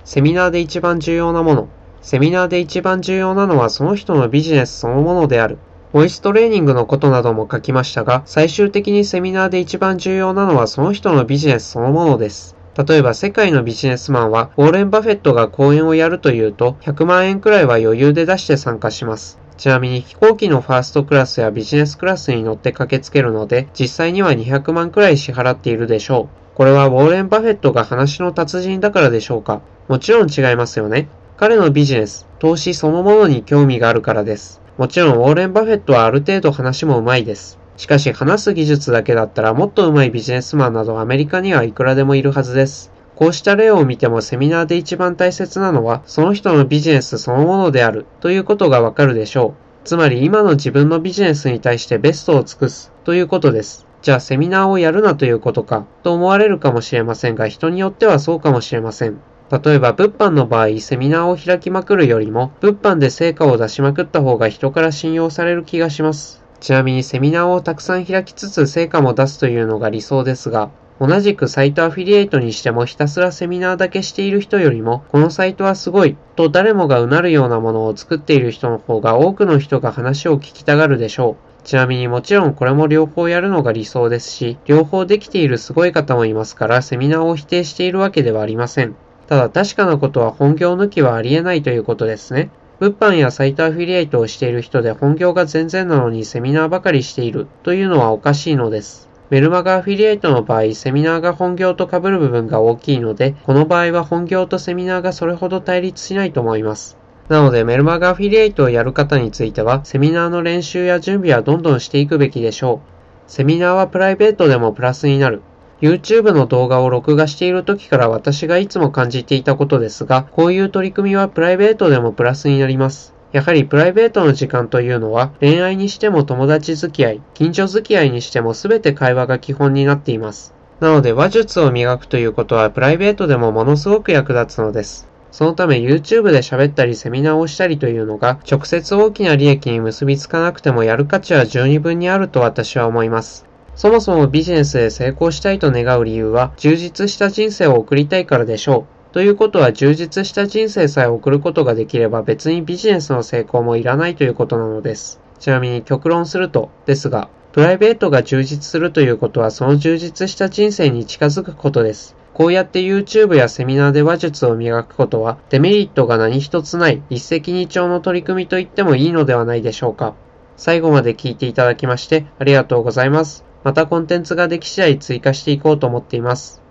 セミナーで一番重要なもの。セミナーで一番重要なのはその人のビジネスそのものである。ボイストレーニングのことなども書きましたが、最終的にセミナーで一番重要なのはその人のビジネスそのものです。例えば世界のビジネスマンは、ウォーレン・バフェットが講演をやるというと、100万円くらいは余裕で出して参加します。ちなみに飛行機のファーストクラスやビジネスクラスに乗って駆けつけるので、実際には200万くらい支払っているでしょう。これはウォーレン・バフェットが話の達人だからでしょうか？もちろん違いますよね。彼のビジネス、投資そのものに興味があるからです。もちろんウォーレン・バフェットはある程度話も上手いです。しかし話す技術だけだったらもっと上手いビジネスマンなどアメリカにはいくらでもいるはずです。こうした例を見てもセミナーで一番大切なのはその人のビジネスそのものであるということがわかるでしょう。つまり今の自分のビジネスに対してベストを尽くすということです。じゃあセミナーをやるなということかと思われるかもしれませんが、人によってはそうかもしれません。例えば物販の場合、セミナーを開きまくるよりも物販で成果を出しまくった方が人から信用される気がします。ちなみにセミナーをたくさん開きつつ成果も出すというのが理想ですが、同じくサイトアフィリエイトにしてもひたすらセミナーだけしている人よりも、このサイトはすごいと誰もがうなるようなものを作っている人の方が多くの人が話を聞きたがるでしょう。ちなみにもちろんこれも両方やるのが理想ですし、両方できているすごい方もいますからセミナーを否定しているわけではありません。ただ確かなことは本業抜きはありえないということですね。物販やサイトアフィリエイトをしている人で本業が全然なのにセミナーばかりしているというのはおかしいのです。メルマガアフィリエイトの場合、セミナーが本業と被る部分が大きいので、この場合は本業とセミナーがそれほど対立しないと思います。なのでメルマガアフィリエイトをやる方については、セミナーの練習や準備はどんどんしていくべきでしょう。セミナーはプライベートでもプラスになる。YouTube の動画を録画している時から私がいつも感じていたことですが、こういう取り組みはプライベートでもプラスになります。やはりプライベートの時間というのは、恋愛にしても友達付き合い、近所付き合いにしても全て会話が基本になっています。なので話術を磨くということはプライベートでもものすごく役立つのです。そのため YouTube で喋ったりセミナーをしたりというのが直接大きな利益に結びつかなくてもやる価値は十二分にあると私は思います。そもそもビジネスで成功したいと願う理由は充実した人生を送りたいからでしょう。ということは充実した人生さえ送ることができれば別にビジネスの成功もいらないということなのです。ちなみに極論するとですが、プライベートが充実するということはその充実した人生に近づくことです。こうやって YouTube やセミナーで話術を磨くことはデメリットが何一つない一石二鳥の取り組みと言ってもいいのではないでしょうか。最後まで聞いていただきましてありがとうございます。またコンテンツができ次第追加していこうと思っています。